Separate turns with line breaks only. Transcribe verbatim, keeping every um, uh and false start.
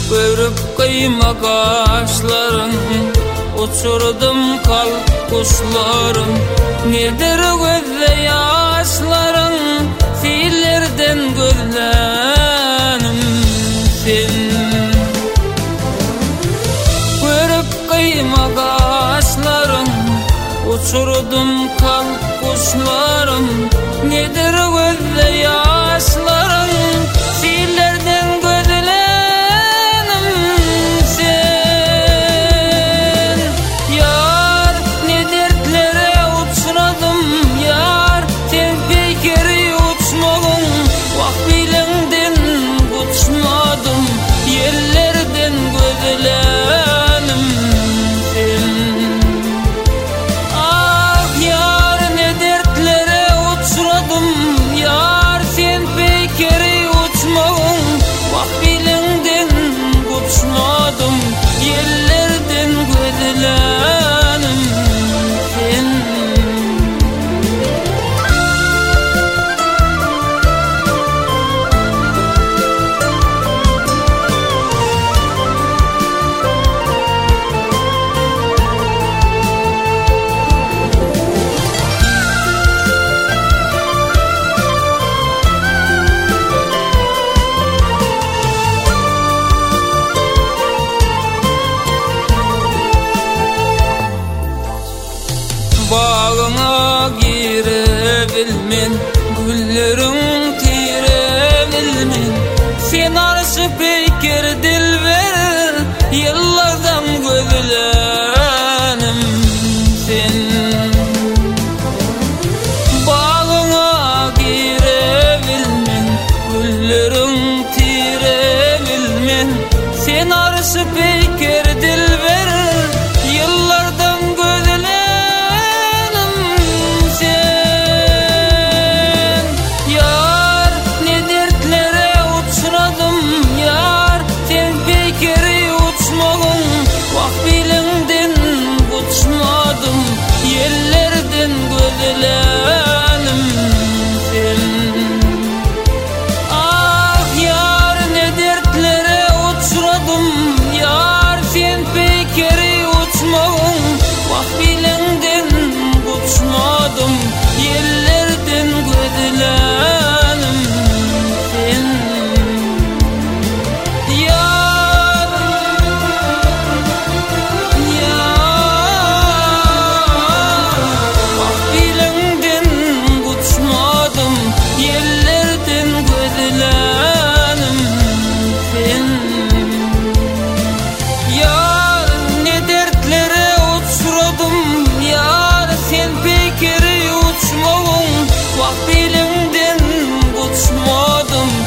Görüp kıyma kaşların, uçurdum kalp kuşların. Nedir gözde yaşların, fiillerden gözlenim sen. Görüp kıyma kaşların, uçurdum kalp kuşların. Nedir gözde yaşların, fiillerden gözlenim sen. Yar ne dertlere uçradım, yar sen bekeri uçmağın. Vak bilenden uçmadım, yerlerden gözlenim sen. Ah yar ne dertlere uçradım, yar sen bekeri uçmağın. Vak bilenden uçmadım, yerlerden gözlenim sen. Bağına girebilmen, güllerin tirebilmen. Sen arşı peyker dilber, yıllardan gözlenim sen. Bağına girebilmen, güllerin tirebilmen. Sen arşı peyker dilber, yıllardan gözlenim. Yerlerden gözlenim sen. Ah yar ne dertlere uçradım, yar sen pekeri uçmağın. Vak bilenden uçmadım, yerlerden gözlenim sen. Yar yerlerden gözlenim sen. Yar ne dertlere uçradım, yar sen pekeri uçmağın. Vak bilenden uçmadım,